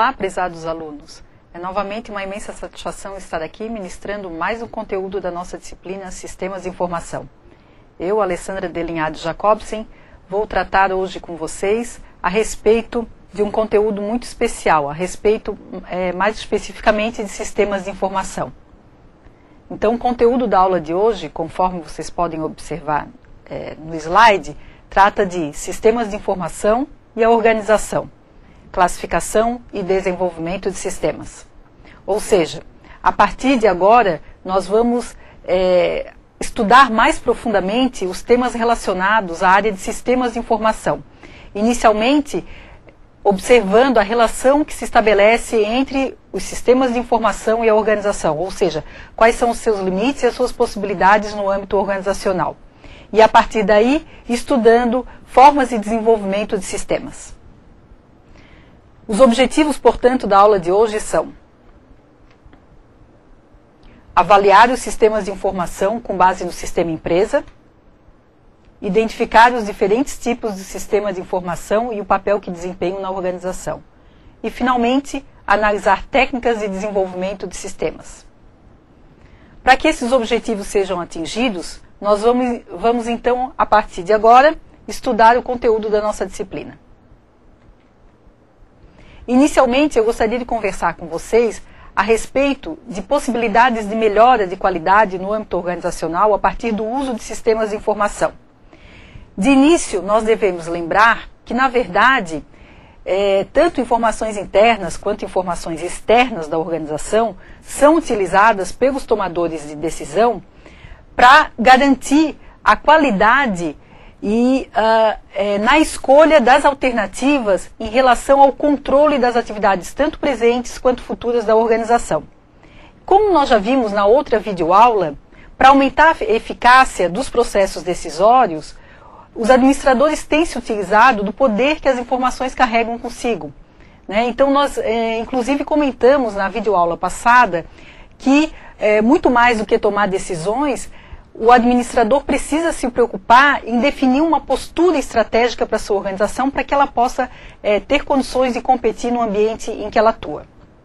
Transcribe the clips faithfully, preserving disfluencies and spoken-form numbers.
Olá, prezados alunos. É novamente uma imensa satisfação estar aqui ministrando mais um conteúdo da nossa disciplina Sistemas de Informação. Eu, Alessandra Delinhado Jacobsen, vou tratar hoje com vocês a respeito de um conteúdo muito especial, a respeito é, mais especificamente de sistemas de informação. Então, o conteúdo da aula de hoje, conforme vocês podem observar é, no slide, trata de sistemas de informação e a organização, classificação e desenvolvimento de sistemas. Ou seja, a partir de agora, nós vamos é, estudar mais profundamente os temas relacionados à área de sistemas de informação. Inicialmente, observando a relação que se estabelece entre os sistemas de informação e a organização, ou seja, quais são os seus limites e as suas possibilidades no âmbito organizacional. E a partir daí, estudando formas de desenvolvimento de sistemas. Os objetivos, portanto, da aula de hoje são avaliar os sistemas de informação com base no sistema empresa, identificar os diferentes tipos de sistema de informação e o papel que desempenham na organização. E, finalmente, analisar técnicas de desenvolvimento de sistemas. Para que esses objetivos sejam atingidos, nós vamos, vamos então, a partir de agora, estudar o conteúdo da nossa disciplina. Inicialmente, eu gostaria de conversar com vocês a respeito de possibilidades de melhora de qualidade no âmbito organizacional a partir do uso de sistemas de informação. De início, nós devemos lembrar que, na verdade, é, tanto informações internas quanto informações externas da organização são utilizadas pelos tomadores de decisão para garantir a qualidade e uh, é, na escolha das alternativas em relação ao controle das atividades, tanto presentes quanto futuras da organização. Como nós já vimos na outra videoaula, para aumentar a eficácia dos processos decisórios, os administradores têm se utilizado do poder que as informações carregam consigo. Né? Então, nós, é, inclusive, comentamos na videoaula passada que, é, muito mais do que tomar decisões, o administrador precisa se preocupar em definir uma postura estratégica para a sua organização para que ela possa é, ter condições de competir no ambiente em que ela atua.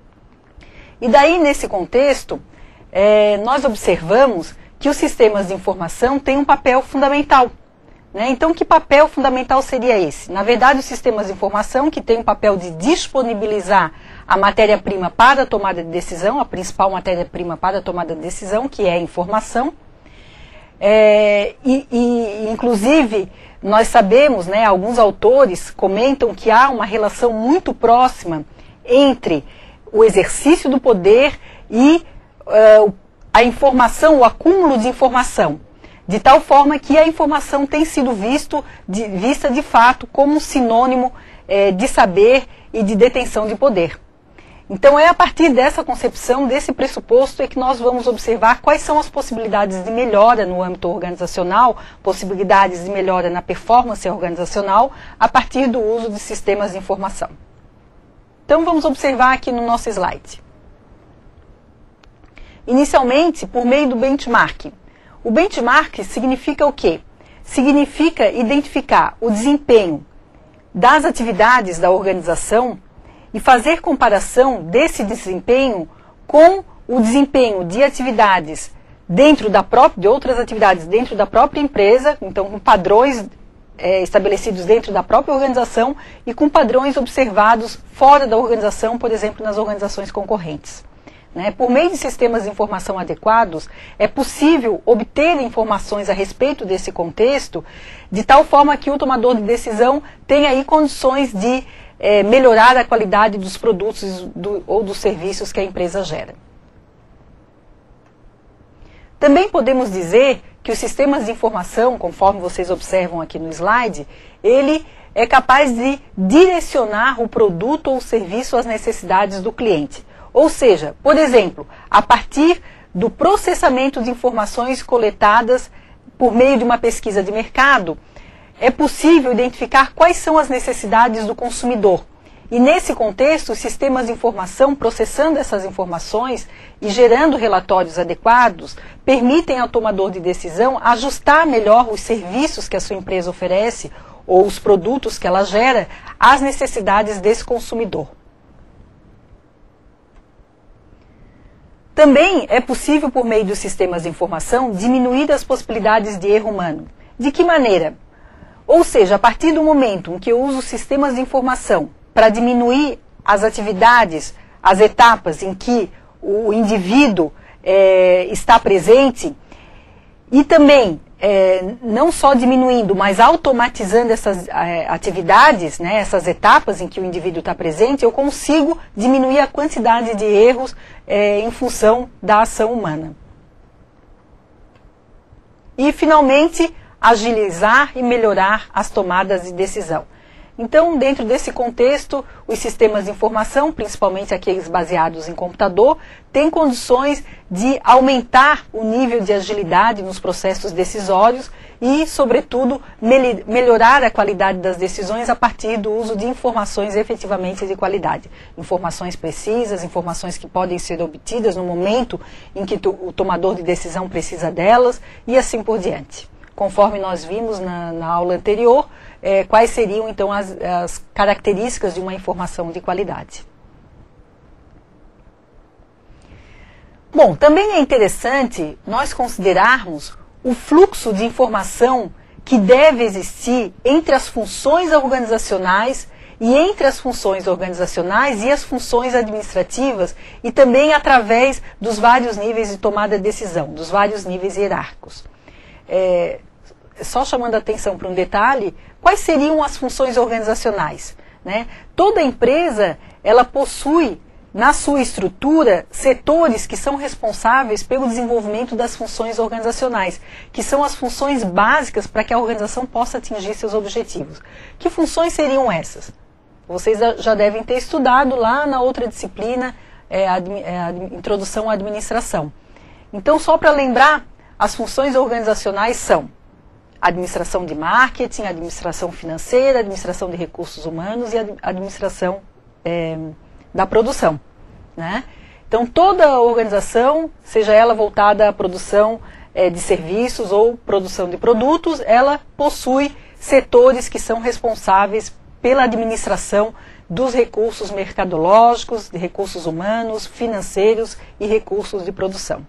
E daí, nesse contexto, é, nós observamos que os sistemas de informação têm um papel fundamental. Né? Então, que papel fundamental seria esse? Na verdade, os sistemas de informação que têm o papel de disponibilizar a matéria-prima para a tomada de decisão, a principal matéria-prima para a tomada de decisão, que é a informação. É, e, e, inclusive, nós sabemos, né, alguns autores comentam que há uma relação muito próxima entre o exercício do poder e uh, a informação, o acúmulo de informação, de tal forma que a informação tem sido visto, de, vista de fato como um sinônimo é, de saber e de detenção de poder. Então, é a partir dessa concepção, desse pressuposto, é que nós vamos observar quais são as possibilidades de melhora no âmbito organizacional, possibilidades de melhora na performance organizacional, a partir do uso de sistemas de informação. Então, vamos observar aqui no nosso slide. Inicialmente, por meio do benchmarking. O benchmark significa o quê? Significa identificar o desempenho das atividades da organização e fazer comparação desse desempenho com o desempenho de atividades dentro da própria, de outras atividades dentro da própria empresa, então com padrões é, estabelecidos dentro da própria organização e com padrões observados fora da organização, por exemplo, nas organizações concorrentes. Né? Por meio de sistemas de informação adequados, é possível obter informações a respeito desse contexto, de tal forma que o tomador de decisão tenha aí condições de É, melhorar a qualidade dos produtos do, ou dos serviços que a empresa gera. Também podemos dizer que os sistemas de informação, conforme vocês observam aqui no slide, ele é capaz de direcionar o produto ou o serviço às necessidades do cliente. Ou seja, por exemplo, a partir do processamento de informações coletadas por meio de uma pesquisa de mercado, é possível identificar quais são as necessidades do consumidor. E nesse contexto, os sistemas de informação, processando essas informações e gerando relatórios adequados, permitem ao tomador de decisão ajustar melhor os serviços que a sua empresa oferece ou os produtos que ela gera às necessidades desse consumidor. Também é possível, por meio dos sistemas de informação, diminuir as possibilidades de erro humano. De que maneira? Ou seja, a partir do momento em que eu uso sistemas de informação para diminuir as atividades, as etapas em que o indivíduo é, está presente, e também é, não só diminuindo, mas automatizando essas é, atividades, né, essas etapas em que o indivíduo está presente, eu consigo diminuir a quantidade de erros é, em função da ação humana. E, finalmente, agilizar e melhorar as tomadas de decisão. Então, dentro desse contexto, os sistemas de informação, principalmente aqueles baseados em computador, têm condições de aumentar o nível de agilidade nos processos decisórios e, sobretudo, melhorar a qualidade das decisões a partir do uso de informações efetivamente de qualidade. Informações precisas, informações que podem ser obtidas no momento em que o tomador de decisão precisa delas e assim por diante. Conforme nós vimos na, na aula anterior, é, quais seriam então as, as características de uma informação de qualidade. Bom, também é interessante nós considerarmos o fluxo de informação que deve existir entre as funções organizacionais e entre as funções organizacionais e as funções administrativas e também através dos vários níveis de tomada de decisão, dos vários níveis hierárquicos. É, só chamando a atenção para um detalhe, quais seriam as funções organizacionais? Né? Toda empresa, ela possui na sua estrutura setores que são responsáveis pelo desenvolvimento das funções organizacionais, que são as funções básicas para que a organização possa atingir seus objetivos. Que funções seriam essas? Vocês já devem ter estudado lá na outra disciplina, é, a, a Introdução à Administração. Então, só para lembrar, as funções organizacionais são administração de marketing, administração financeira, administração de recursos humanos e administração é, da produção. Né? Então, toda organização, seja ela voltada à produção é, de serviços ou produção de produtos, ela possui setores que são responsáveis pela administração dos recursos mercadológicos, de recursos humanos, financeiros e recursos de produção.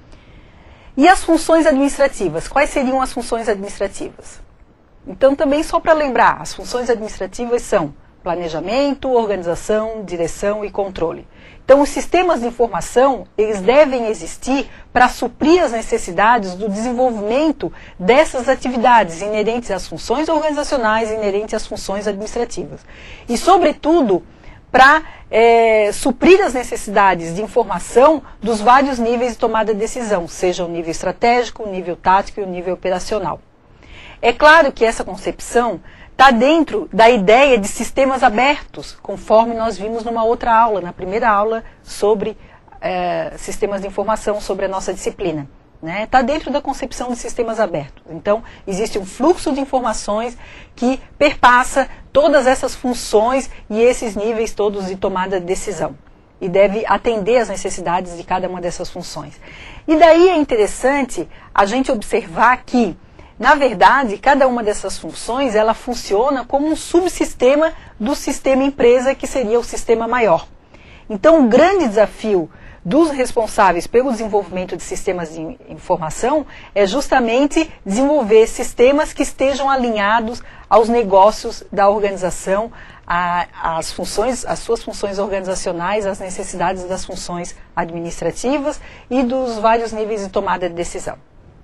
E as funções administrativas? Quais seriam as funções administrativas? Então, também só para lembrar, as funções administrativas são planejamento, organização, direção e controle. Então, os sistemas de informação, eles devem existir para suprir as necessidades do desenvolvimento dessas atividades inerentes às funções organizacionais, inerentes às funções administrativas. E, sobretudo, para é, suprir as necessidades de informação dos vários níveis de tomada de decisão, seja o nível estratégico, o nível tático e o nível operacional. É claro que essa concepção está dentro da ideia de sistemas abertos, conforme nós vimos numa outra aula, na primeira aula sobre é, sistemas de informação, sobre a nossa disciplina. Está dentro da concepção de sistemas abertos. Então, existe um fluxo de informações que perpassa todas essas funções e esses níveis todos de tomada de decisão. E deve atender às necessidades de cada uma dessas funções. E daí é interessante a gente observar que, na verdade, cada uma dessas funções, ela funciona como um subsistema do sistema empresa, que seria o sistema maior. Então, o grande desafio dos responsáveis pelo desenvolvimento de sistemas de informação é justamente desenvolver sistemas que estejam alinhados aos negócios da organização, às funções, às suas funções organizacionais, às necessidades das funções administrativas e dos vários níveis de tomada de decisão.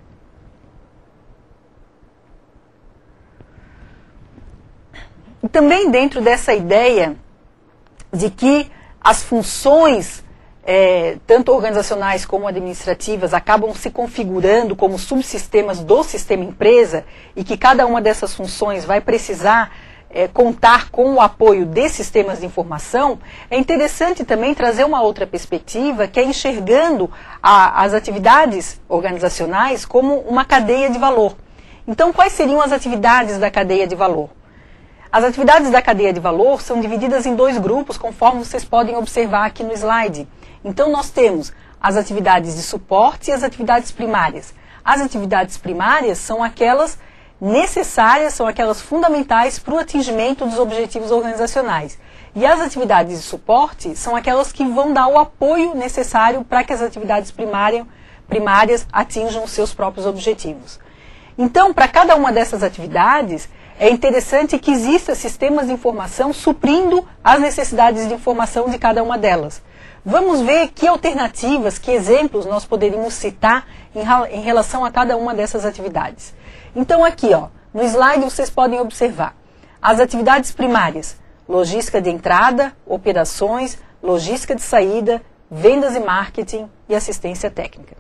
E também dentro dessa ideia de que as funções É, tanto organizacionais como administrativas, acabam se configurando como subsistemas do sistema empresa e que cada uma dessas funções vai precisar é, contar com o apoio de sistemas de informação, é interessante também trazer uma outra perspectiva, que é enxergando a, as atividades organizacionais como uma cadeia de valor. Então, quais seriam as atividades da cadeia de valor? As atividades da cadeia de valor são divididas em dois grupos, conforme vocês podem observar aqui no slide. Então, nós temos as atividades de suporte e as atividades primárias. As atividades primárias são aquelas necessárias, são aquelas fundamentais para o atingimento dos objetivos organizacionais. E as atividades de suporte são aquelas que vão dar o apoio necessário para que as atividades primárias, primárias atinjam os seus próprios objetivos. Então, para cada uma dessas atividades, é interessante que existam sistemas de informação suprindo as necessidades de informação de cada uma delas. Vamos ver que alternativas, que exemplos nós poderíamos citar em, em relação a cada uma dessas atividades. Então aqui, ó, no slide vocês podem observar as atividades primárias: logística de entrada, operações, logística de saída, vendas e marketing e assistência técnica.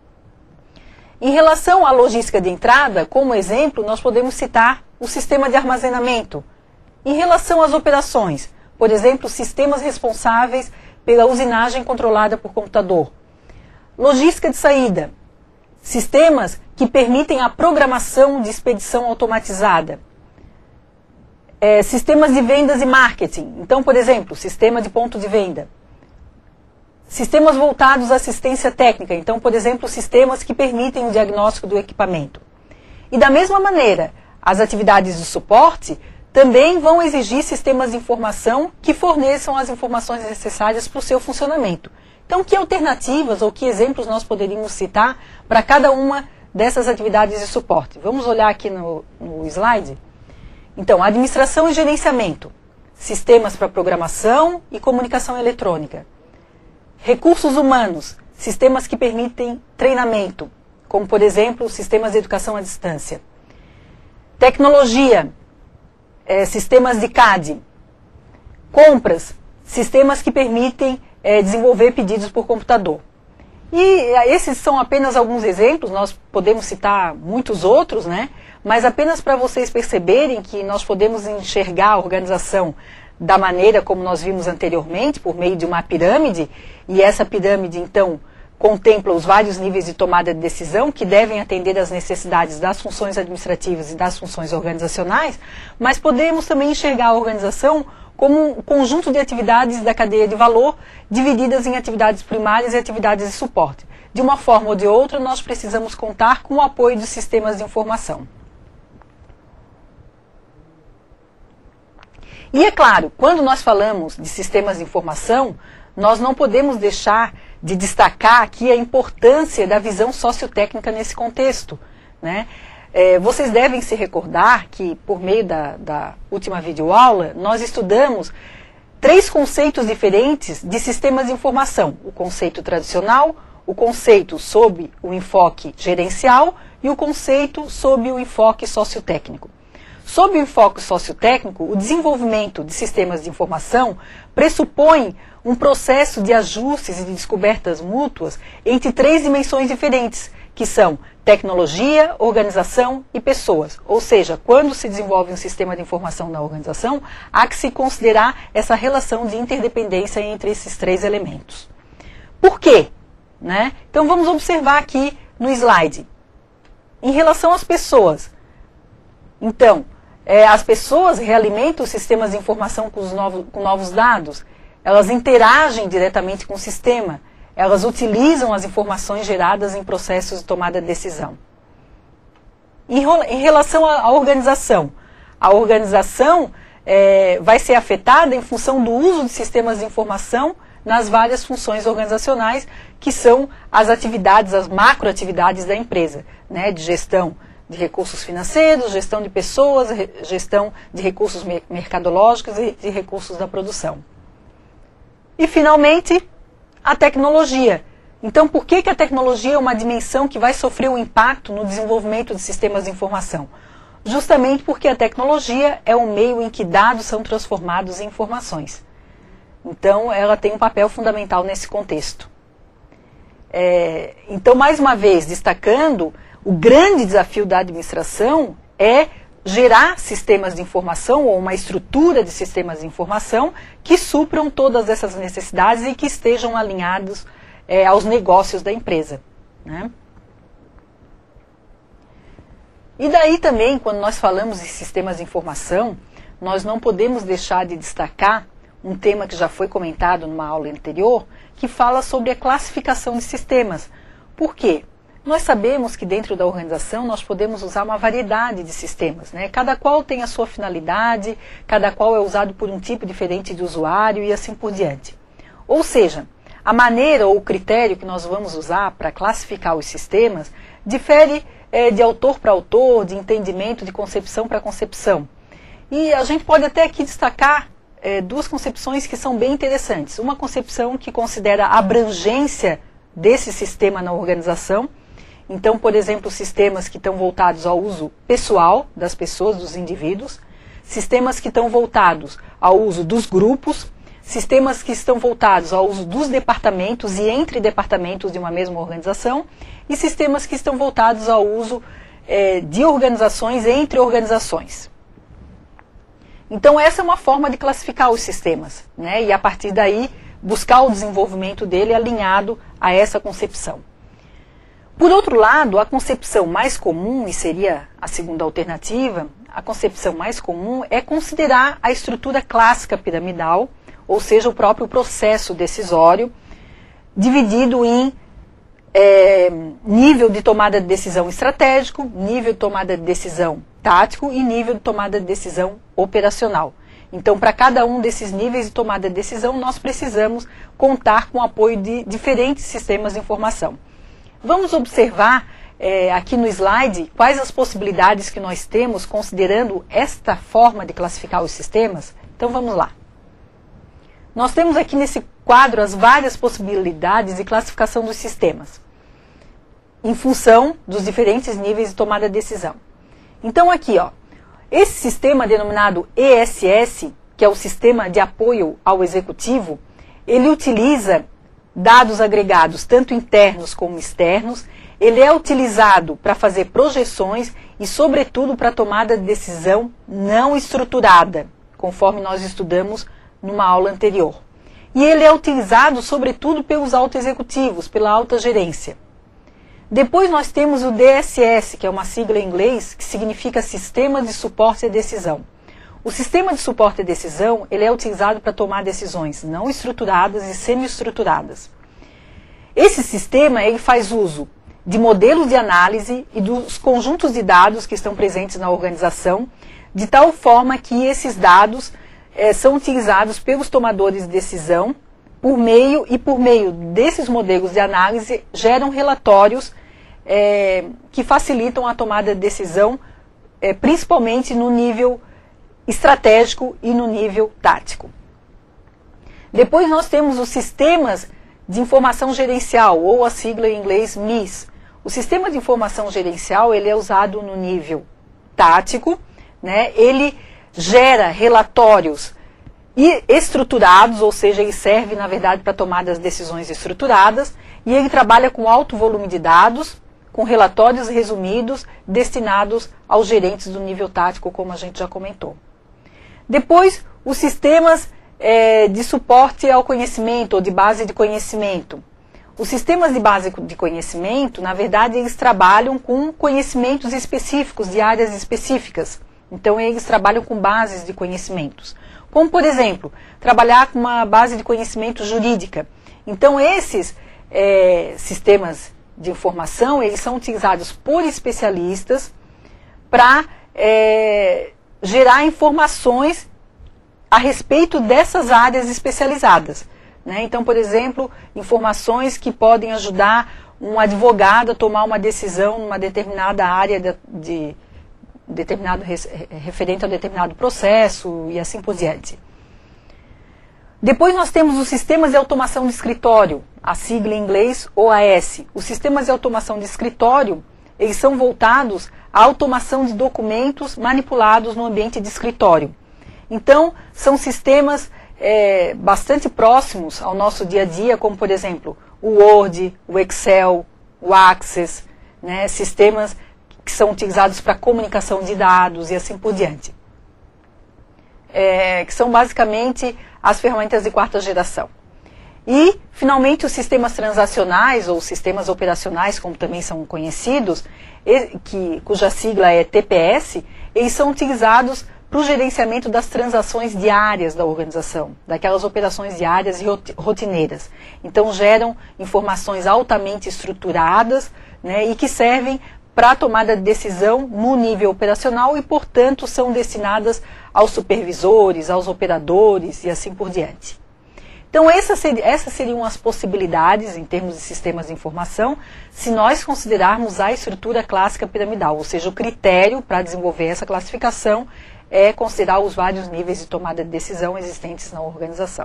Em relação à logística de entrada, como exemplo, nós podemos citar o sistema de armazenamento. Em relação às operações, por exemplo, sistemas responsáveis pela usinagem controlada por computador. Logística de saída, sistemas que permitem a programação de expedição automatizada. É, sistemas de vendas e marketing, então, por exemplo, sistema de ponto de venda. Sistemas voltados à assistência técnica, então, por exemplo, sistemas que permitem o diagnóstico do equipamento. E da mesma maneira, as atividades de suporte também vão exigir sistemas de informação que forneçam as informações necessárias para o seu funcionamento. Então, que alternativas ou que exemplos nós poderíamos citar para cada uma dessas atividades de suporte? Vamos olhar aqui no, no slide. Então, administração e gerenciamento, sistemas para programação e comunicação eletrônica. Recursos humanos, sistemas que permitem treinamento, como, por exemplo, sistemas de educação à distância. Tecnologia, é, sistemas de C A D. Compras, sistemas que permitem é, desenvolver pedidos por computador. E esses são apenas alguns exemplos, nós podemos citar muitos outros, né? Mas apenas para vocês perceberem que nós podemos enxergar a organização da maneira como nós vimos anteriormente, por meio de uma pirâmide, e essa pirâmide, então, contempla os vários níveis de tomada de decisão que devem atender às necessidades das funções administrativas e das funções organizacionais, mas podemos também enxergar a organização como um conjunto de atividades da cadeia de valor, divididas em atividades primárias e atividades de suporte. De uma forma ou de outra, nós precisamos contar com o apoio de sistemas de informação. E é claro, quando nós falamos de sistemas de informação, nós não podemos deixar de destacar aqui a importância da visão sociotécnica nesse contexto, né? É, vocês devem se recordar que, por meio da, da última videoaula, nós estudamos três conceitos diferentes de sistemas de informação. O conceito tradicional, o conceito sob o enfoque gerencial e o conceito sob o enfoque sociotécnico. Sob o enfoque sociotécnico, o desenvolvimento de sistemas de informação pressupõe um processo de ajustes e de descobertas mútuas entre três dimensões diferentes, que são tecnologia, organização e pessoas. Ou seja, quando se desenvolve um sistema de informação na organização, há que se considerar essa relação de interdependência entre esses três elementos. Por quê? Né? Então vamos observar aqui no slide. Em relação às pessoas, então, é, as pessoas realimentam os sistemas de informação com, os novos, com novos dados, elas interagem diretamente com o sistema, elas utilizam as informações geradas em processos de tomada de decisão. Em, em relação à organização, a organização é, vai ser afetada em função do uso de sistemas de informação nas várias funções organizacionais, que são as atividades, as macroatividades da empresa, né, de gestão de recursos financeiros, gestão de pessoas, gestão de recursos mercadológicos e de recursos da produção. E, finalmente, a tecnologia. Então, por que que a tecnologia é uma dimensão que vai sofrer um impacto no desenvolvimento de sistemas de informação? Justamente porque a tecnologia é o meio em que dados são transformados em informações. Então, ela tem um papel fundamental nesse contexto. É, então, mais uma vez, destacando, o grande desafio da administração é gerar sistemas de informação ou uma estrutura de sistemas de informação que supram todas essas necessidades e que estejam alinhados é, aos negócios da empresa, né? E daí também, quando nós falamos de sistemas de informação, nós não podemos deixar de destacar um tema que já foi comentado numa aula anterior, que fala sobre a classificação de sistemas. Por quê? Nós sabemos que dentro da organização nós podemos usar uma variedade de sistemas, né? Cada qual tem a sua finalidade, cada qual é usado por um tipo diferente de usuário e assim por diante. Ou seja, a maneira ou o critério que nós vamos usar para classificar os sistemas difere é, de autor para autor, de entendimento, de concepção para concepção. E a gente pode até aqui destacar é, duas concepções que são bem interessantes. Uma concepção que considera a abrangência desse sistema na organização. Então, por exemplo, sistemas que estão voltados ao uso pessoal das pessoas, dos indivíduos, sistemas que estão voltados ao uso dos grupos, sistemas que estão voltados ao uso dos departamentos e entre departamentos de uma mesma organização, e sistemas que estão voltados ao uso é, de organizações entre organizações. Então, essa é uma forma de classificar os sistemas, né? E a partir daí buscar o desenvolvimento dele alinhado a essa concepção. Por outro lado, a concepção mais comum, e seria a segunda alternativa, a concepção mais comum é considerar a estrutura clássica piramidal, ou seja, o próprio processo decisório, dividido em é, nível de tomada de decisão estratégico, nível de tomada de decisão tático e nível de tomada de decisão operacional. Então, para cada um desses níveis de tomada de decisão, nós precisamos contar com o apoio de diferentes sistemas de informação. Vamos observar é, aqui no slide quais as possibilidades que nós temos considerando esta forma de classificar os sistemas. Então vamos lá. Nós temos aqui nesse quadro as várias possibilidades de classificação dos sistemas, em função dos diferentes níveis de tomada de decisão. Então aqui, ó, esse sistema denominado E S S, que é o Sistema de Apoio ao Executivo, ele utiliza dados agregados, tanto internos como externos. Ele é utilizado para fazer projeções e, sobretudo, para tomada de decisão não estruturada, conforme nós estudamos numa aula anterior. E ele é utilizado, sobretudo, pelos autoexecutivos, pela alta gerência. Depois nós temos o D S S, que é uma sigla em inglês, que significa Sistema de Suporte à Decisão. O sistema de suporte à decisão, ele é utilizado para tomar decisões não estruturadas e semi-estruturadas. Esse sistema, ele faz uso de modelos de análise e dos conjuntos de dados que estão presentes na organização, de tal forma que esses dados eh, são utilizados pelos tomadores de decisão, por meio e por meio desses modelos de análise, geram relatórios eh, que facilitam a tomada de decisão, eh, principalmente no nível estratégico e no nível tático. Depois nós temos os sistemas de informação gerencial, ou a sigla em inglês M I S. O sistema de informação gerencial, ele é usado no nível tático, né? Ele gera relatórios estruturados, ou seja, ele serve, na verdade, para tomar das decisões estruturadas, e ele trabalha com alto volume de dados, com relatórios resumidos, destinados aos gerentes do nível tático, como a gente já comentou. Depois, os sistemas é, de suporte ao conhecimento, ou de base de conhecimento. Os sistemas de base de conhecimento, na verdade, eles trabalham com conhecimentos específicos, de áreas específicas. Então, eles trabalham com bases de conhecimentos. Como, por exemplo, trabalhar com uma base de conhecimento jurídica. Então, esses é, sistemas de informação, eles são utilizados por especialistas para é, gerar informações a respeito dessas áreas especializadas, né? Então, por exemplo, informações que podem ajudar um advogado a tomar uma decisão numa determinada área de, de determinado, referente a determinado processo e assim por diante. Depois nós temos os sistemas de automação de escritório, a sigla em inglês O A S. Os sistemas de automação de escritório, eles são voltados à automação de documentos manipulados no ambiente de escritório. Então, são sistemas é, bastante próximos ao nosso dia a dia, como, por exemplo, o Word, o Excel, o Access, né, sistemas que são utilizados para comunicação de dados e assim por diante. É, que são basicamente as ferramentas de quarta geração. E, finalmente, os sistemas transacionais, ou sistemas operacionais, como também são conhecidos, que, cuja sigla é T P S, eles são utilizados para o gerenciamento das transações diárias da organização, daquelas operações diárias e rotineiras. Então, geram informações altamente estruturadas, né, e que servem para a tomada de decisão no nível operacional e, portanto, são destinadas aos supervisores, aos operadores e assim por diante. Então, essas seriam, essas seriam as possibilidades em termos de sistemas de informação, se nós considerarmos a estrutura clássica piramidal, ou seja, o critério para desenvolver essa classificação é considerar os vários níveis de tomada de decisão existentes na organização.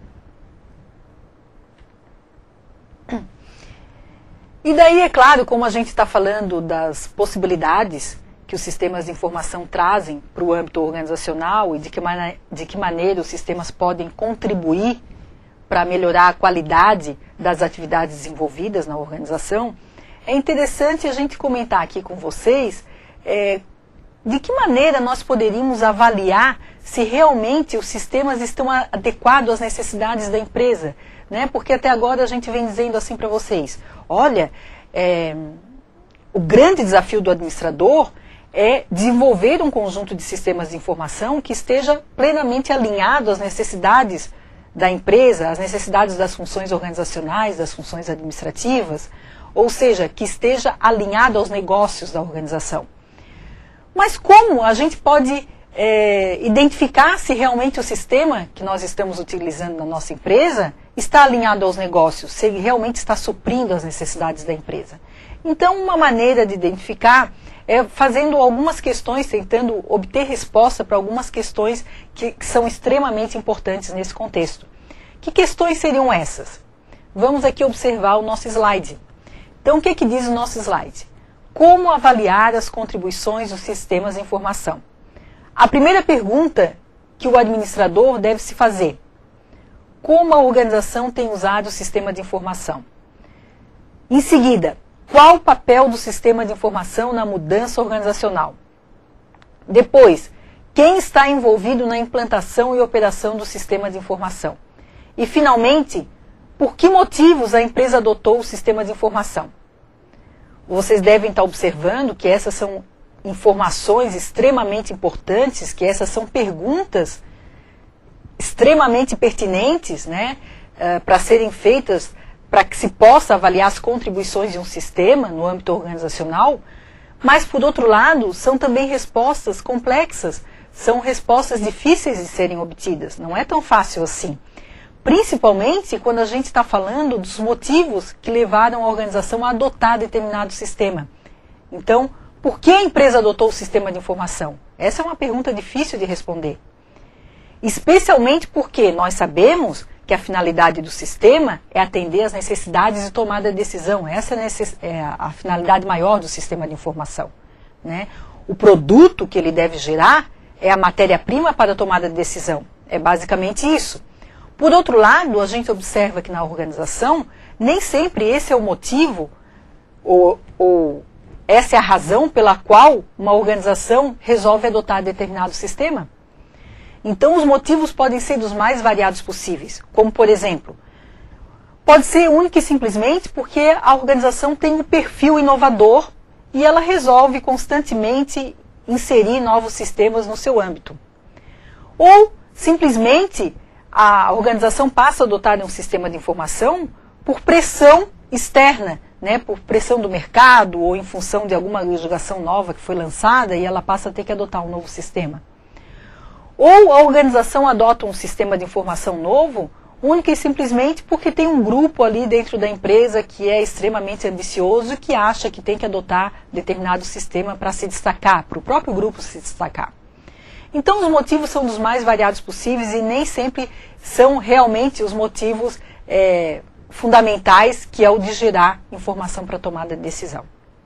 E daí, é claro, como a gente está falando das possibilidades que os sistemas de informação trazem para o âmbito organizacional e de que, de que maneira os sistemas podem contribuir para melhorar a qualidade das atividades desenvolvidas na organização, é interessante a gente comentar aqui com vocês é, de que maneira nós poderíamos avaliar se realmente os sistemas estão adequados às necessidades da empresa, né? Porque até agora a gente vem dizendo assim para vocês, olha, é, o grande desafio do administrador é desenvolver um conjunto de sistemas de informação que esteja plenamente alinhado às necessidades da empresa, às necessidades das funções organizacionais, das funções administrativas, ou seja, que esteja alinhado aos negócios da organização. Mas como a gente pode é, identificar se realmente o sistema que nós estamos utilizando na nossa empresa está alinhado aos negócios, se ele realmente está suprindo as necessidades da empresa? Então, uma maneira de identificar é fazendo algumas questões, tentando obter resposta para algumas questões que, que são extremamente importantes nesse contexto. Que questões seriam essas? Vamos aqui observar o nosso slide. Então, o que, que diz o nosso slide? Como avaliar as contribuições dos sistemas de informação? A primeira pergunta que o administrador deve se fazer: como a organização tem usado o sistema de informação? Em seguida, qual o papel do sistema de informação na mudança organizacional? Depois, quem está envolvido na implantação e operação do sistema de informação? E, finalmente, por que motivos a empresa adotou o sistema de informação? Vocês devem estar observando que essas são informações extremamente importantes, que essas são perguntas extremamente pertinentes, né, uh, para serem feitas para que se possa avaliar as contribuições de um sistema no âmbito organizacional, mas, por outro lado, são também respostas complexas, são respostas difíceis de serem obtidas, não é tão fácil assim. Principalmente quando a gente está falando dos motivos que levaram a organização a adotar determinado sistema. Então, por que a empresa adotou o sistema de informação? Essa é uma pergunta difícil de responder. Especialmente porque nós sabemos que a finalidade do sistema é atender às necessidades de tomada de decisão. Essa é a, necess... é a finalidade maior do sistema de informação, né? O produto que ele deve gerar é a matéria-prima para a tomada de decisão. É basicamente isso. Por outro lado, a gente observa que na organização, nem sempre esse é o motivo, ou, ou essa é a razão pela qual uma organização resolve adotar determinado sistema. Então, os motivos podem ser dos mais variados possíveis, como, por exemplo, pode ser única e simplesmente porque a organização tem um perfil inovador e ela resolve constantemente inserir novos sistemas no seu âmbito. Ou, simplesmente, a organização passa a adotar um sistema de informação por pressão externa, né, por pressão do mercado ou em função de alguma legislação nova que foi lançada e ela passa a ter que adotar um novo sistema. Ou a organização adota um sistema de informação novo, única e simplesmente porque tem um grupo ali dentro da empresa que é extremamente ambicioso e que acha que tem que adotar determinado sistema para se destacar, para o próprio grupo se destacar. Então, os motivos são dos mais variados possíveis e nem sempre são realmente os motivos é, fundamentais, que é o de gerar informação para tomada de decisão.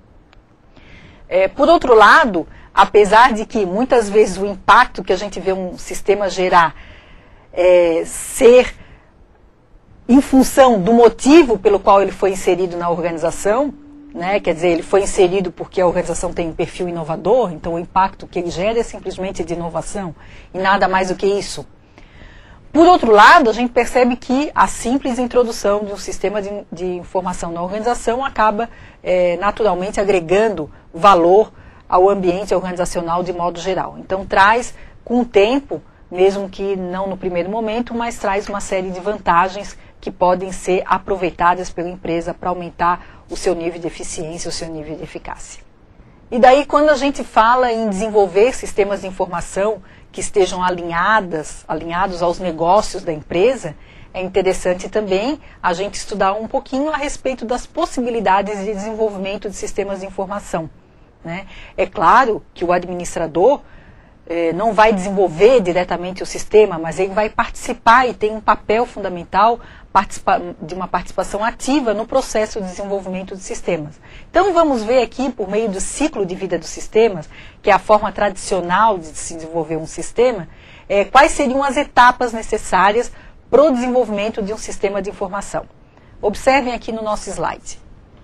É, por outro lado, apesar de que muitas vezes o impacto que a gente vê um sistema gerar é, ser em função do motivo pelo qual ele foi inserido na organização, né, quer dizer, ele foi inserido porque a organização tem um perfil inovador, então o impacto que ele gera é simplesmente de inovação e nada mais do que isso. Por outro lado, a gente percebe que a simples introdução de um sistema de, de informação na organização acaba é, naturalmente agregando valor ao ambiente organizacional de modo geral. Então traz, com o tempo, mesmo que não no primeiro momento, mas traz uma série de vantagens que podem ser aproveitadas pela empresa para aumentar o seu nível de eficiência, o seu nível de eficácia. E daí, quando a gente fala em desenvolver sistemas de informação que estejam alinhadas, alinhados aos negócios da empresa, é interessante também a gente estudar um pouquinho a respeito das possibilidades de desenvolvimento de sistemas de informação, né? É claro que o administrador eh, não vai desenvolver diretamente o sistema, mas ele vai participar e tem um papel fundamental de uma participação ativa no processo de desenvolvimento de sistemas. Então vamos ver aqui, por meio do ciclo de vida dos sistemas, que é a forma tradicional de se desenvolver um sistema, é, quais seriam as etapas necessárias para o desenvolvimento de um sistema de informação. Observem aqui no nosso slide.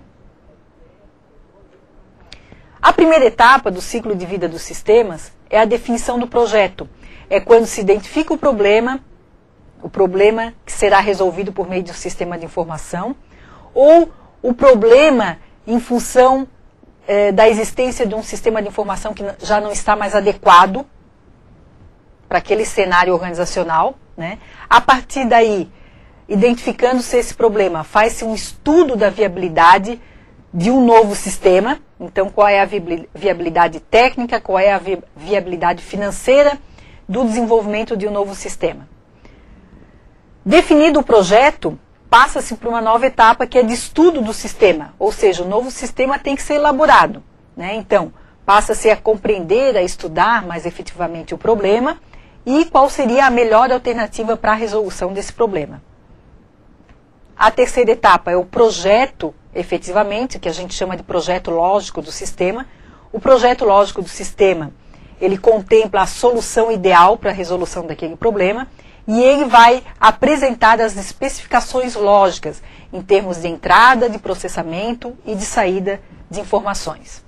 A primeira etapa do ciclo de vida dos sistemas é a definição do projeto. É quando se identifica o problema, o problema que será resolvido por meio de um sistema de informação, ou o problema em função eh, da existência de um sistema de informação que já não está mais adequado para aquele cenário organizacional, né? A partir daí, identificando-se esse problema, faz-se um estudo da viabilidade de um novo sistema. Então, qual é a viabilidade técnica, qual é a viabilidade financeira do desenvolvimento de um novo sistema. Definido o projeto, passa-se para uma nova etapa que é de estudo do sistema, ou seja, o novo sistema tem que ser elaborado, né? Então, passa-se a compreender, a estudar mais efetivamente o problema e qual seria a melhor alternativa para a resolução desse problema. A terceira etapa é o projeto, efetivamente, que a gente chama de projeto lógico do sistema. O projeto lógico do sistema, ele contempla a solução ideal para a resolução daquele problema e ele vai apresentar as especificações lógicas em termos de entrada, de processamento e de saída de informações.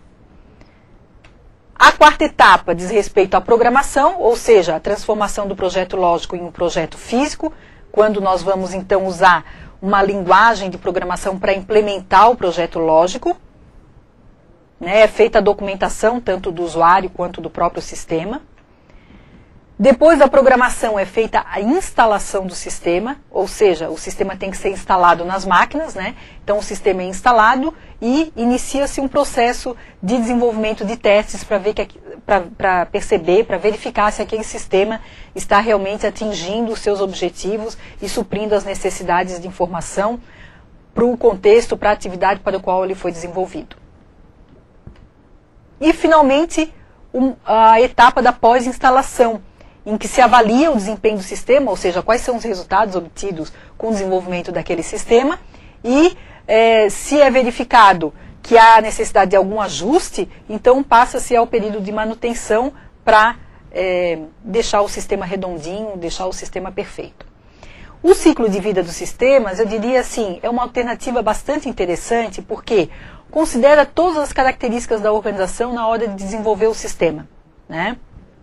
A quarta etapa diz respeito à programação, ou seja, a transformação do projeto lógico em um projeto físico, quando nós vamos então usar uma linguagem de programação para implementar o projeto lógico, né? É feita a documentação tanto do usuário quanto do próprio sistema. Depois da programação é feita a instalação do sistema, ou seja, o sistema tem que ser instalado nas máquinas, né? Então o sistema é instalado e inicia-se um processo de desenvolvimento de testes para ver que para perceber, para verificar se aquele sistema está realmente atingindo os seus objetivos e suprindo as necessidades de informação para o contexto, para a atividade para o qual ele foi desenvolvido. E finalmente um, a etapa da pós-instalação, em que se avalia o desempenho do sistema, ou seja, quais são os resultados obtidos com o desenvolvimento daquele sistema, e é, se é verificado que há necessidade de algum ajuste, então passa-se ao período de manutenção para é, deixar o sistema redondinho, deixar o sistema perfeito. O ciclo de vida dos sistemas, eu diria assim, é uma alternativa bastante interessante, porque considera todas as características da organização na hora de desenvolver o sistema, né?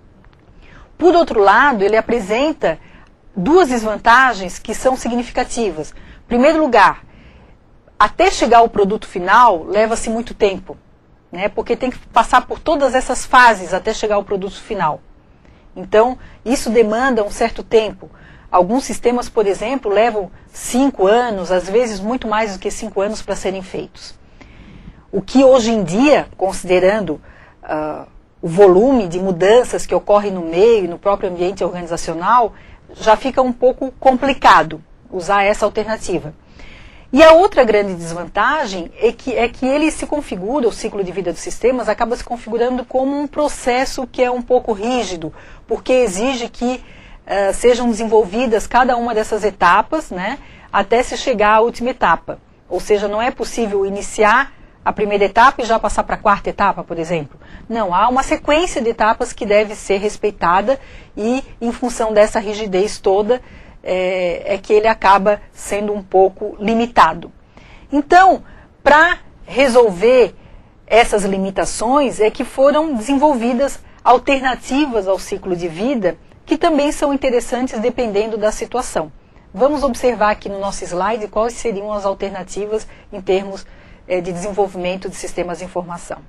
Por outro lado, ele apresenta duas desvantagens que são significativas. Em primeiro lugar, até chegar ao produto final, leva-se muito tempo, né? Porque tem que passar por todas essas fases até chegar ao produto final. Então, isso demanda um certo tempo. Alguns sistemas, por exemplo, levam cinco anos, às vezes muito mais do que cinco anos para serem feitos. O que hoje em dia, considerando Uh, o volume de mudanças que ocorrem no meio, no próprio ambiente organizacional, já fica um pouco complicado usar essa alternativa. E a outra grande desvantagem é que, é que ele se configura, o ciclo de vida dos sistemas acaba se configurando como um processo que é um pouco rígido, porque exige que uh, sejam desenvolvidas cada uma dessas etapas, né, até se chegar à última etapa. Ou seja, não é possível iniciar a primeira etapa e já passar para a quarta etapa, por exemplo. Não, há uma sequência de etapas que deve ser respeitada e, em função dessa rigidez toda, é, é que ele acaba sendo um pouco limitado. Então, para resolver essas limitações, é que foram desenvolvidas alternativas ao ciclo de vida, que também são interessantes dependendo da situação. Vamos observar aqui no nosso slide quais seriam as alternativas em termos de desenvolvimento de sistemas de informação.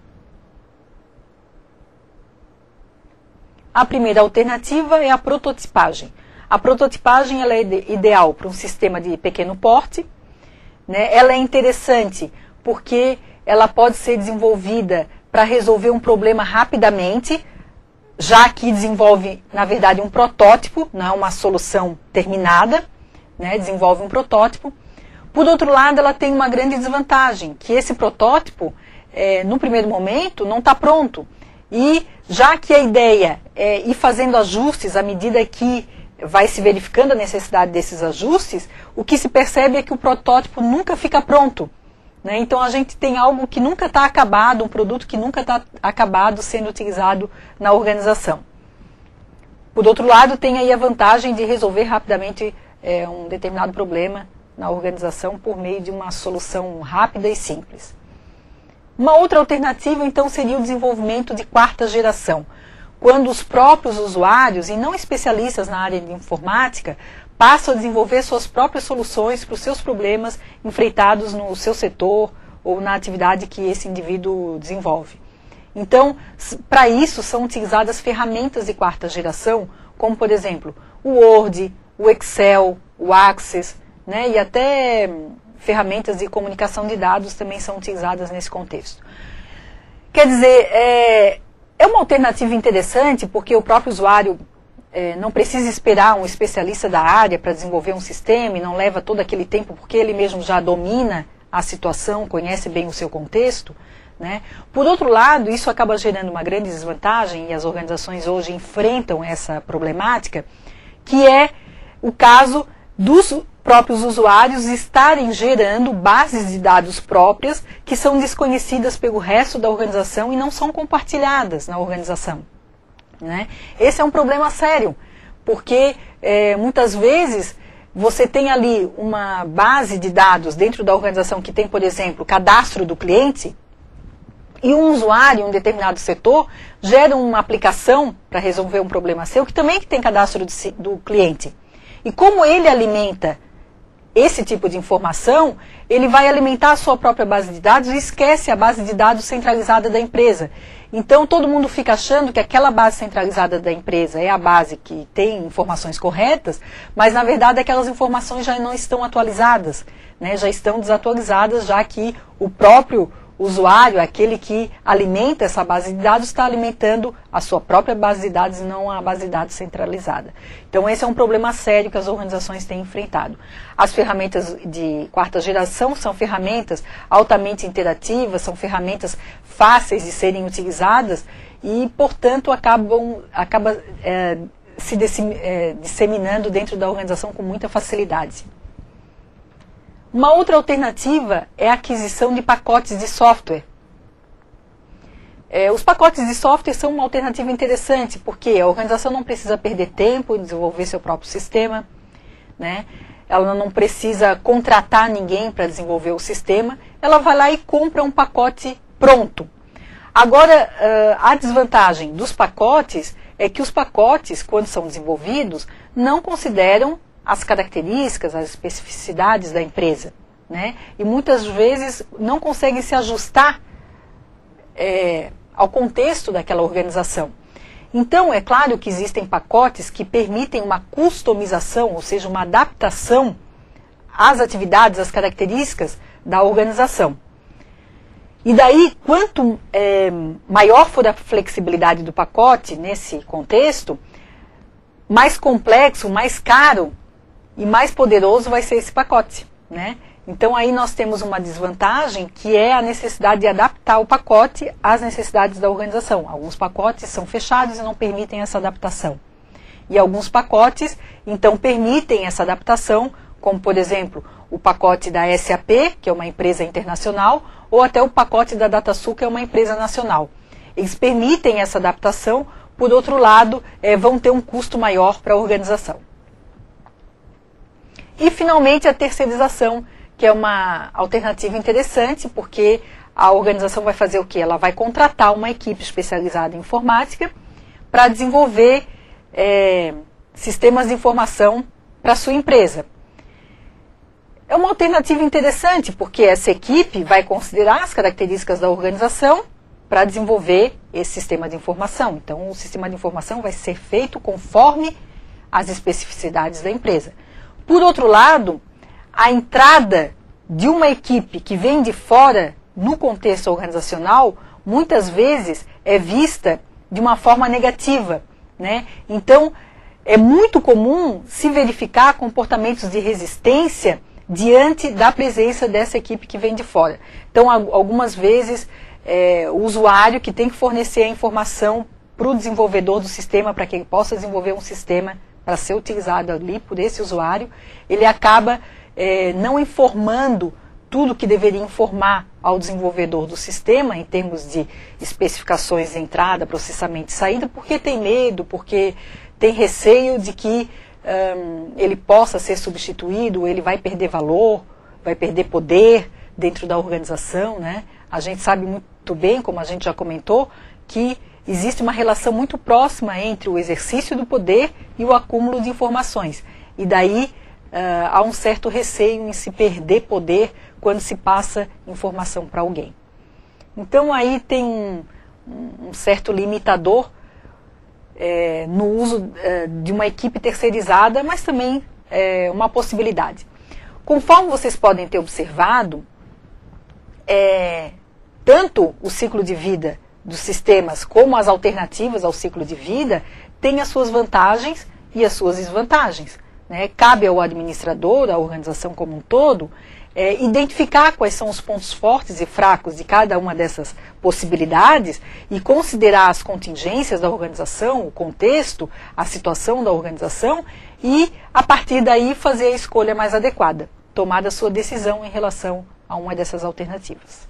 A primeira alternativa é a prototipagem. A prototipagem ela é ideal para um sistema de pequeno porte, né? Ela é interessante porque ela pode ser desenvolvida para resolver um problema rapidamente, já que desenvolve, na verdade, um protótipo, não é uma solução terminada, né? Desenvolve um protótipo. Por outro lado, ela tem uma grande desvantagem, que esse protótipo, é, no primeiro momento, não está pronto. E já que a ideia é ir fazendo ajustes à medida que vai se verificando a necessidade desses ajustes, o que se percebe é que o protótipo nunca fica pronto, né? Então a gente tem algo que nunca está acabado, um produto que nunca está acabado sendo utilizado na organização. Por outro lado, tem aí a vantagem de resolver rapidamente é, um determinado problema na organização por meio de uma solução rápida e simples. Uma outra alternativa, então, seria o desenvolvimento de quarta geração, quando os próprios usuários, e não especialistas na área de informática, passam a desenvolver suas próprias soluções para os seus problemas enfrentados no seu setor ou na atividade que esse indivíduo desenvolve. Então, para isso são utilizadas ferramentas de quarta geração, como, por exemplo, o Word, o Excel, o Access, né, e até ferramentas de comunicação de dados também são utilizadas nesse contexto. Quer dizer, é, é uma alternativa interessante porque o próprio usuário é, não precisa esperar um especialista da área para desenvolver um sistema e não leva todo aquele tempo porque ele mesmo já domina a situação, conhece bem o seu contexto, né? Por outro lado, isso acaba gerando uma grande desvantagem e as organizações hoje enfrentam essa problemática, que é o caso dos próprios usuários estarem gerando bases de dados próprias que são desconhecidas pelo resto da organização e não são compartilhadas na organização, né? Esse é um problema sério, porque é, muitas vezes você tem ali uma base de dados dentro da organização que tem, por exemplo, cadastro do cliente, e um usuário em um determinado setor gera uma aplicação para resolver um problema seu que também tem cadastro do, do cliente. E como ele alimenta esse tipo de informação, ele vai alimentar a sua própria base de dados e esquece a base de dados centralizada da empresa. Então todo mundo fica achando que aquela base centralizada da empresa é a base que tem informações corretas, mas na verdade aquelas informações já não estão atualizadas, né? Já estão desatualizadas, já que o próprio usuário, aquele que alimenta essa base de dados, está alimentando a sua própria base de dados e não a base de dados centralizada. Então esse é um problema sério que as organizações têm enfrentado. As ferramentas de quarta geração são ferramentas altamente interativas, são ferramentas fáceis de serem utilizadas e, portanto, acabam acaba, é, se é, disseminando dentro da organização com muita facilidade. Uma outra alternativa é a aquisição de pacotes de software. É, os pacotes de software são uma alternativa interessante, porque a organização não precisa perder tempo em desenvolver seu próprio sistema, né? Ela não precisa contratar ninguém para desenvolver o sistema, ela vai lá e compra um pacote pronto. Agora, a desvantagem dos pacotes é que os pacotes, quando são desenvolvidos, não consideram as características, as especificidades da empresa, né? E muitas vezes não conseguem se ajustar é, ao contexto daquela organização. Então, é claro que existem pacotes que permitem uma customização, ou seja, uma adaptação às atividades, às características da organização. E daí, quanto é, maior for a flexibilidade do pacote nesse contexto, mais complexo, mais caro e mais poderoso vai ser esse pacote, né? Então aí nós temos uma desvantagem que é a necessidade de adaptar o pacote às necessidades da organização. Alguns pacotes são fechados e não permitem essa adaptação. E alguns pacotes, então, permitem essa adaptação, como por exemplo, o pacote da S A P, que é uma empresa internacional, ou até o pacote da DataSul, que é uma empresa nacional. Eles permitem essa adaptação, por outro lado, é, vão ter um custo maior para a organização. E, finalmente, a terceirização, que é uma alternativa interessante, porque a organização vai fazer o quê? Ela vai contratar uma equipe especializada em informática para desenvolver é, sistemas de informação para a sua empresa. É uma alternativa interessante, porque essa equipe vai considerar as características da organização para desenvolver esse sistema de informação. Então, o sistema de informação vai ser feito conforme às especificidades da empresa. Por outro lado, a entrada de uma equipe que vem de fora no contexto organizacional, muitas vezes é vista de uma forma negativa, né? Então, é muito comum se verificar comportamentos de resistência diante da presença dessa equipe que vem de fora. Então, algumas vezes, é, o usuário que tem que fornecer a informação para o desenvolvedor do sistema, para que ele possa desenvolver um sistema para ser utilizado ali por esse usuário, ele acaba é, não informando tudo que deveria informar ao desenvolvedor do sistema, em termos de especificações de entrada, processamento e saída, porque tem medo, porque tem receio de que um, ele possa ser substituído, ele vai perder valor, vai perder poder dentro da organização, né? A gente sabe muito bem, como a gente já comentou, que existe uma relação muito próxima entre o exercício do poder e o acúmulo de informações. E daí uh, há um certo receio em se perder poder quando se passa informação para alguém. Então aí tem um, um certo limitador é, no uso é, de uma equipe terceirizada, mas também é uma possibilidade. Conforme vocês podem ter observado, é, tanto o ciclo de vida dos sistemas como as alternativas ao ciclo de vida têm as suas vantagens e as suas desvantagens, né? Cabe ao administrador, à organização como um todo, É, identificar quais são os pontos fortes e fracos de cada uma dessas possibilidades e considerar as contingências da organização, o contexto, a situação da organização e, a partir daí, fazer a escolha mais adequada, tomar a sua decisão em relação a uma dessas alternativas.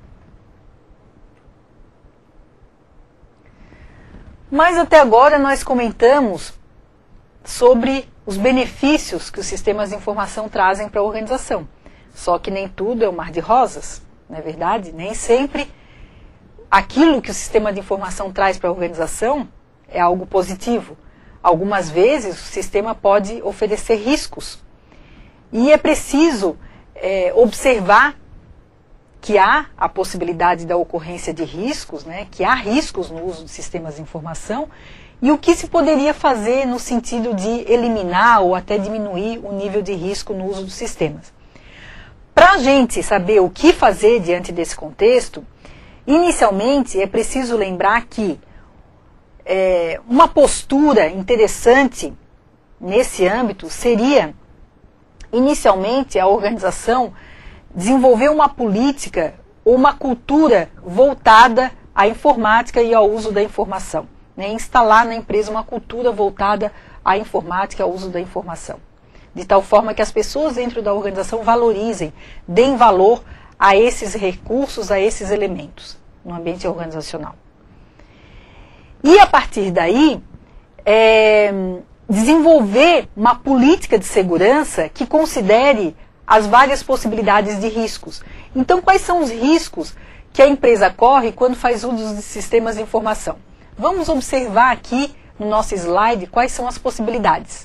Mas até agora nós comentamos sobre os benefícios que os sistemas de informação trazem para a organização. Só que nem tudo é um mar de rosas, não é verdade? Nem sempre aquilo que o sistema de informação traz para a organização é algo positivo. Algumas vezes o sistema pode oferecer riscos. E é preciso é, observar que há a possibilidade da ocorrência de riscos, né? Que há riscos no uso de sistemas de informação, e o que se poderia fazer no sentido de eliminar ou até diminuir o nível de risco no uso dos sistemas. Para a gente saber o que fazer diante desse contexto, inicialmente é preciso lembrar que é, uma postura interessante nesse âmbito seria, inicialmente, a organização desenvolver uma política ou uma cultura voltada à informática e ao uso da informação, né? Instalar na empresa uma cultura voltada à informática e ao uso da informação, de tal forma que as pessoas dentro da organização valorizem, deem valor a esses recursos, a esses elementos no ambiente organizacional. E a partir daí, é, desenvolver uma política de segurança que considere as várias possibilidades de riscos. Então, quais são os riscos que a empresa corre quando faz uso de sistemas de informação? Vamos observar aqui no nosso slide quais são as possibilidades.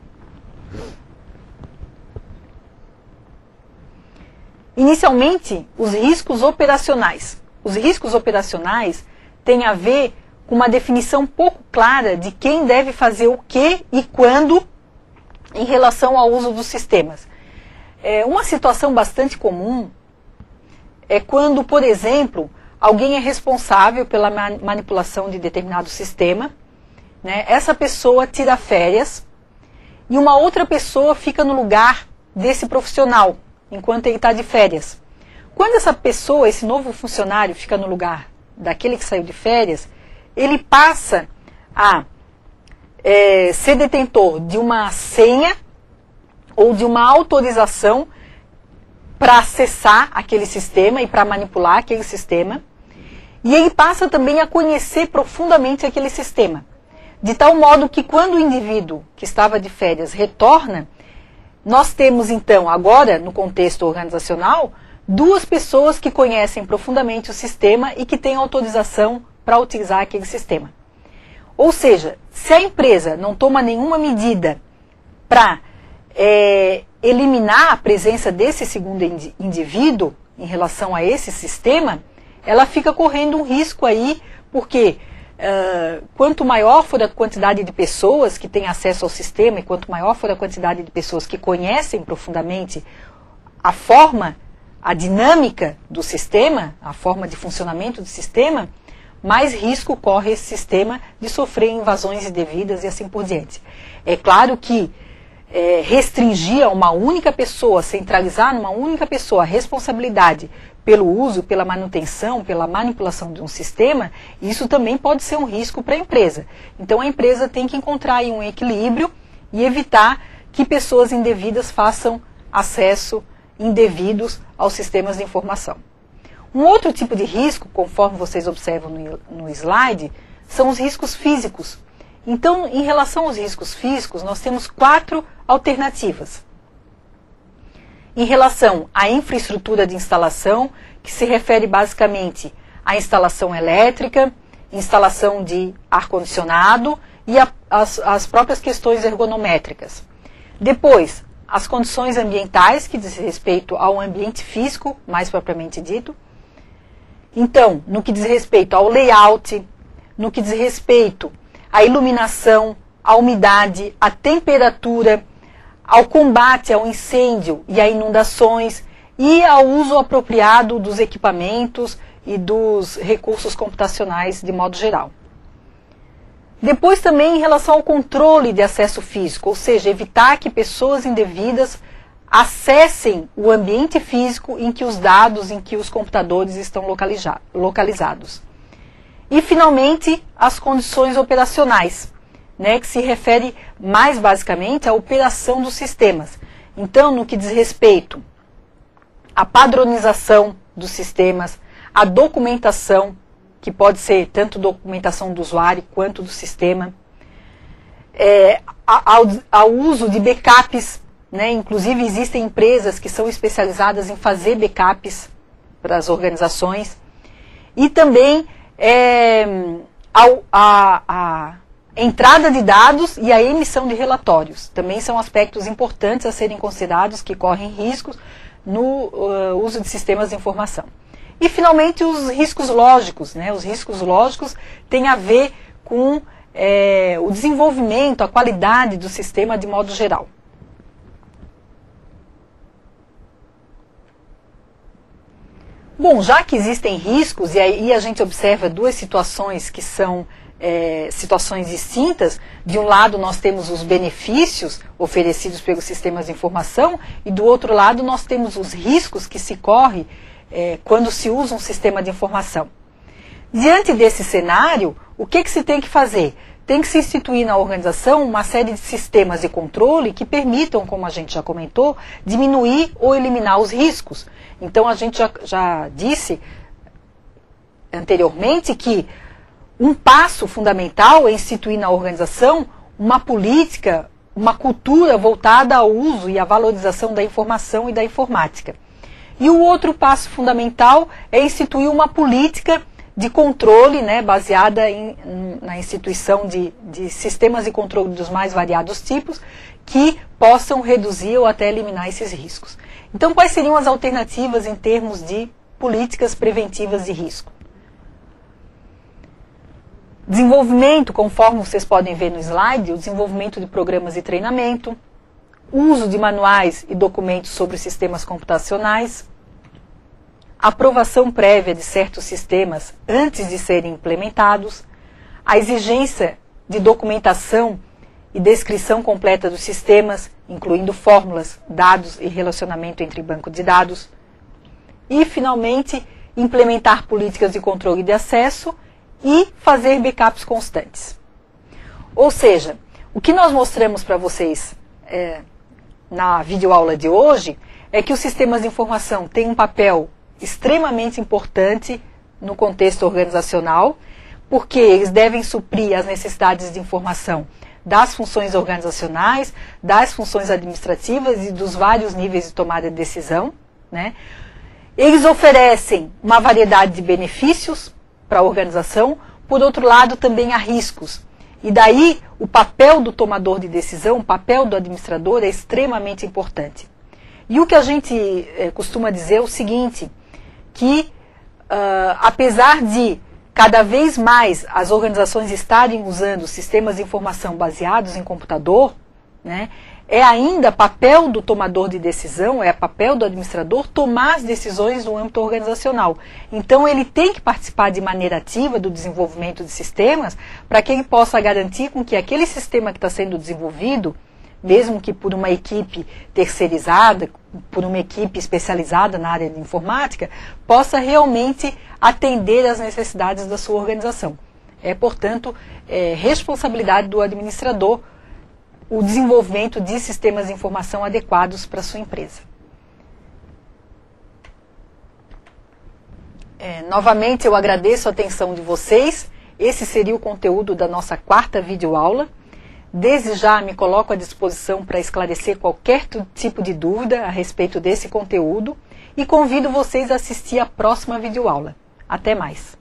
Inicialmente, os riscos operacionais. Os riscos operacionais têm a ver com uma definição pouco clara de quem deve fazer o que e quando em relação ao uso dos sistemas. É, uma situação bastante comum é quando, por exemplo, alguém é responsável pela manipulação de determinado sistema, né? Essa pessoa tira férias e uma outra pessoa fica no lugar desse profissional, enquanto ele está de férias. Quando essa pessoa, esse novo funcionário, fica no lugar daquele que saiu de férias, ele passa a é, ser detentor de uma senha ou de uma autorização para acessar aquele sistema e para manipular aquele sistema. E ele passa também a conhecer profundamente aquele sistema, de tal modo que quando o indivíduo que estava de férias retorna, nós temos, então, agora, no contexto organizacional, duas pessoas que conhecem profundamente o sistema e que têm autorização para utilizar aquele sistema. Ou seja, se a empresa não toma nenhuma medida para é, eliminar a presença desse segundo indivíduo em relação a esse sistema, ela fica correndo um risco aí, porque uh, quanto maior for a quantidade de pessoas que têm acesso ao sistema e quanto maior for a quantidade de pessoas que conhecem profundamente a forma, a dinâmica do sistema, a forma de funcionamento do sistema, mais risco corre esse sistema de sofrer invasões indevidas e assim por diante. É claro que é, restringir a uma única pessoa, centralizar numa única pessoa a responsabilidade pelo uso, pela manutenção, pela manipulação de um sistema, isso também pode ser um risco para a empresa. Então a empresa tem que encontrar aí um equilíbrio e evitar que pessoas indevidas façam acesso indevidos aos sistemas de informação. Um outro tipo de risco, conforme vocês observam no, no slide, são os riscos físicos. Então, em relação aos riscos físicos, nós temos quatro alternativas. Em relação à infraestrutura de instalação, que se refere basicamente à instalação elétrica, instalação de ar-condicionado e a, as, as próprias questões ergonométricas. Depois, as condições ambientais, que diz respeito ao ambiente físico, mais propriamente dito. Então, no que diz respeito ao layout, no que diz respeito à iluminação, à umidade, à temperatura, ao combate ao incêndio e a inundações e ao uso apropriado dos equipamentos e dos recursos computacionais de modo geral. Depois também em relação ao controle de acesso físico, ou seja, evitar que pessoas indevidas acessem o ambiente físico em que os dados, em que os computadores estão localizados. E, finalmente, as condições operacionais, né, que se refere mais basicamente à operação dos sistemas. Então, no que diz respeito à padronização dos sistemas, à documentação, que pode ser tanto documentação do usuário quanto do sistema, é, ao, ao uso de backups, né? Inclusive existem empresas que são especializadas em fazer backups para as organizações, e também é, ao, a, a entrada de dados e a emissão de relatórios. Também são aspectos importantes a serem considerados que correm riscos no uh, uso de sistemas de informação. E, finalmente, os riscos lógicos, né? Os riscos lógicos têm a ver com é, o desenvolvimento, a qualidade do sistema de modo geral. Bom, já que existem riscos, e aí a gente observa duas situações que são é, situações distintas, de um lado nós temos os benefícios oferecidos pelos sistemas de informação, e do outro lado nós temos os riscos que se correm É, quando se usa um sistema de informação. Diante desse cenário, o que, que se tem que fazer? Tem que se instituir na organização uma série de sistemas de controle que permitam, como a gente já comentou, diminuir ou eliminar os riscos. Então, a gente já, já disse anteriormente que um passo fundamental é instituir na organização uma política, uma cultura voltada ao uso e à valorização da informação e da informática. E o outro passo fundamental é instituir uma política de controle, né, baseada em, na instituição de, de sistemas de controle dos mais variados tipos, que possam reduzir ou até eliminar esses riscos. Então, quais seriam as alternativas em termos de políticas preventivas de risco? Desenvolvimento, conforme vocês podem ver no slide, o desenvolvimento de programas de treinamento, uso de manuais e documentos sobre sistemas computacionais, aprovação prévia de certos sistemas antes de serem implementados, a exigência de documentação e descrição completa dos sistemas, incluindo fórmulas, dados e relacionamento entre banco de dados, e, finalmente, implementar políticas de controle de acesso e fazer backups constantes. Ou seja, o que nós mostramos para vocês é, na videoaula de hoje é que os sistemas de informação têm um papel extremamente importante no contexto organizacional, porque eles devem suprir as necessidades de informação das funções organizacionais, das funções administrativas e dos vários níveis de tomada de decisão, né? Eles oferecem uma variedade de benefícios para a organização, por outro lado também há riscos. E daí o papel do tomador de decisão, o papel do administrador é extremamente importante. E o que a gente é, costuma dizer é o seguinte, que uh, apesar de cada vez mais as organizações estarem usando sistemas de informação baseados em computador, né, é ainda papel do tomador de decisão, é papel do administrador tomar as decisões no âmbito organizacional. Então ele tem que participar de maneira ativa do desenvolvimento de sistemas para que ele possa garantir com que aquele sistema que está sendo desenvolvido, mesmo que por uma equipe terceirizada, por uma equipe especializada na área de informática, possa realmente atender às necessidades da sua organização. É, portanto, é, responsabilidade do administrador o desenvolvimento de sistemas de informação adequados para a sua empresa. É, novamente, eu agradeço a atenção de vocês. Esse seria o conteúdo da nossa quarta videoaula. Desde já me coloco à disposição para esclarecer qualquer tipo de dúvida a respeito desse conteúdo e convido vocês a assistir à próxima videoaula. Até mais!